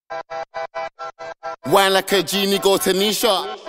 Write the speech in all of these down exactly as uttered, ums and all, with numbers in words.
Wine like a genie, go to Nisha.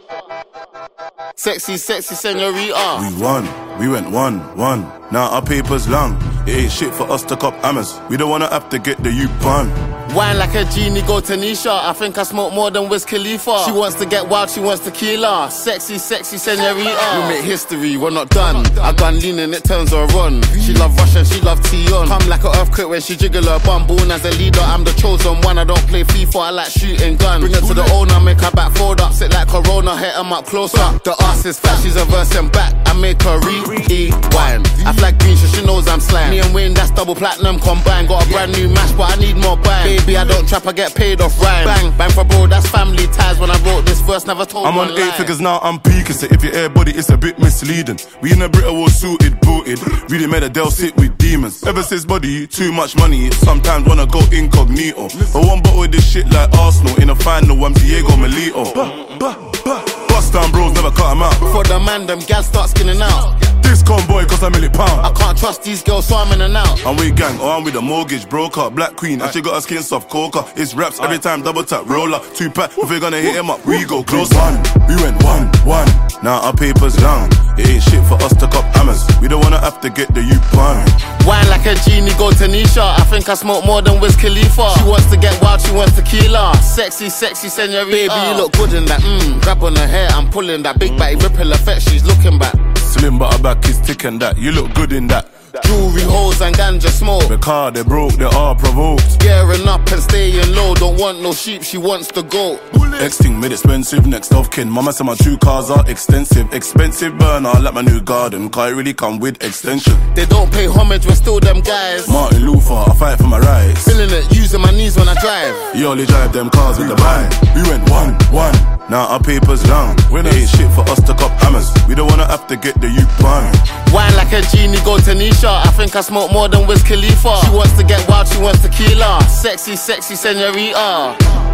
Sexy, sexy senorita. We won, we went one, one. Now our paper's long. It ain't shit for us to cop hammers. We don't wanna have to get the youth on. Wine like a genie, go to Nisha. I think I smoke more than Wiz Khalifa. She wants to get wild, she wants tequila. Sexy, sexy senorita. We make history, we're not done. I gun lean and it turns her on. She love Russia, she love Tion. Come like an earthquake when she jiggle her bum. Born as a leader, I'm the chosen one. I don't play FIFA, I like shooting guns. Bring her to the owner, make her back fold up. Sit like Corona, hit em up closer. The ass is fat, she's a verse and back. I make her rewind. I flag green, so she knows I'm slime. Me and Wayne, that's double platinum combined. Got a brand new mash, but I need more bang. Baby, I don't trap, I get paid off rhyme. Bang, bang for bro, that's family ties. When I wrote this verse, never told I'm one on lie. eight figures now, I'm peaking. So if your air body, it's a bit misleading. We in a Brit all suited, booted. Really made a Dell sit with demons. Ever since body, too much money. Sometimes wanna go incognito. But one bottle of this shit like Arsenal. In a final, I'm Diego Milito. Bah, bah, bah. Bust down bros, never cut them out. For the man, them gals start skinning out. This convoy cost a million pound. I can't trust these girls, so I'm in and out. I'm with gang, or I'm with a mortgage broker. Black queen, and she got her skin soft coca. It's raps every time, double tap roller. Two pack, if we're gonna hit him up, we go close. One, we went one, one. Now our paper's long. It ain't shit for us to cop hammers. We don't wanna have to get the youth on. Wine like a genie, go to Nisha. I think I smoke more than Wiz Khalifa. She wants to get wild, she wants tequila. Sexy, sexy senorita. Baby, you look good in that. Mmm, grab on her hair, I'm pulling that. Big batty ripple effect, she's looking back. Slim but her back is thick and that. You look good in that. Jewelry holes and ganja smoke. The car, they broke, they are provoked. Gearing up and staying low. Don't want no sheep, she wants the goat. Next thing made expensive, next of kin. Mama said my two cars are extensive. Expensive burner, like my new garden. Car really come with extension. They don't pay homage, we're still them guys. Martin Luther, I fight for my rights. Feeling it, using my knees when I drive. You only drive them cars with the bike. We went one, one. Now our paper's long. It ain't shit for us to cop hammers. We don't wanna have to get the youth on. Wine like a genie, go to Nisha. I think I smoke more than Wiz Khalifa. She wants to get wild, she wants tequila. Sexy, sexy senorita.